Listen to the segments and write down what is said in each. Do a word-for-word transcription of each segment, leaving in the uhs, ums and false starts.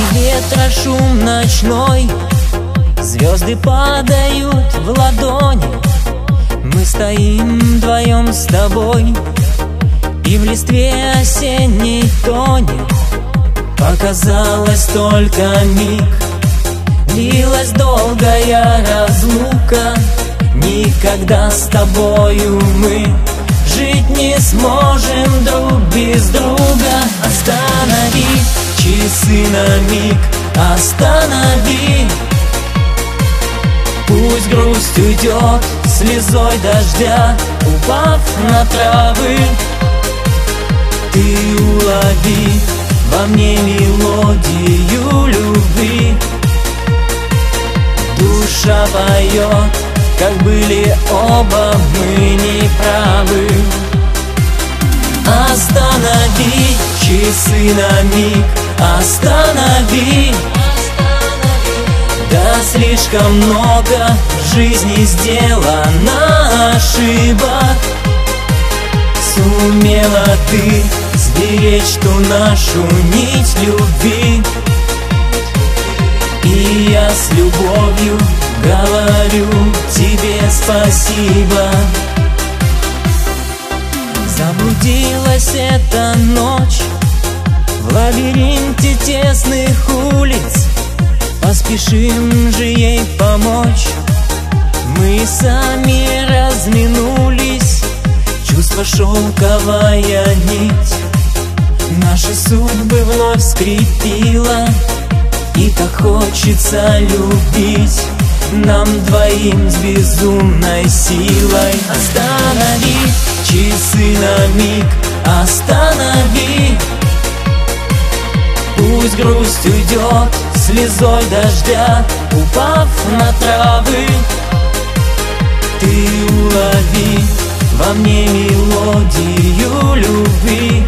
ветра шум ночной, звезды падают в ладони. Мы стоим вдвоем с тобой, и в листве осенней тонет. Показалось только миг, длилась долгая разлука. Никогда с тобою мы жить не сможем друг без друга. Останови часы на миг, останови. Пусть грусть уйдет слезой дождя, упав на травы. Ты улови во мне мелодию любви. Душа поет, как были оба мы неправы. Останови часы на миг, останови. Да слишком много в жизни сделано ошибок. Сумела ты сберечь ту нашу нить любви, и я с любовью говорю тебе спасибо. Заблудилась эта ночь в лабиринте тесных улиц. Поспешим же ей помочь. Мы сами разминулись, чувство шелковая нить наши судьбы вновь скрепила. И так хочется любить нам двоим с безумной силой. Останови часы на миг, останови. Пусть грусть уйдет слезой дождя, упав на травы. Ты улови во мне мелодию любви.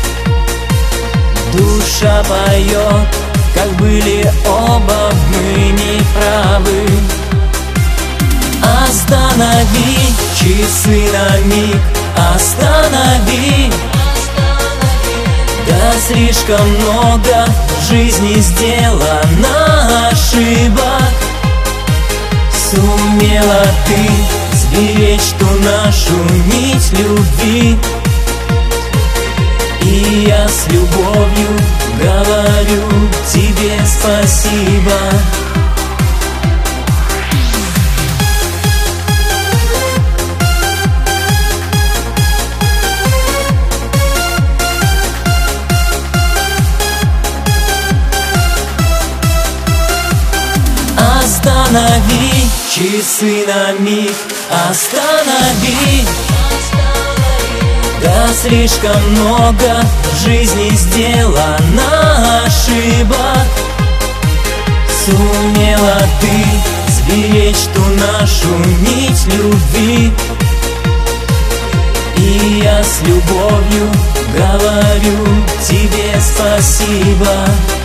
Душа поет, как были оба мы неправы. Останови часы на миг, останови. Да слишком много в жизни сделано ошибок. Сумела ты сберечь ту нашу нить любви, и я с любовью говорю тебе спасибо. Останови часы на миг, останови. Да слишком много в жизни сделано ошибок. Сумела ты сберечь ту нашу нить любви, и я с любовью говорю тебе спасибо.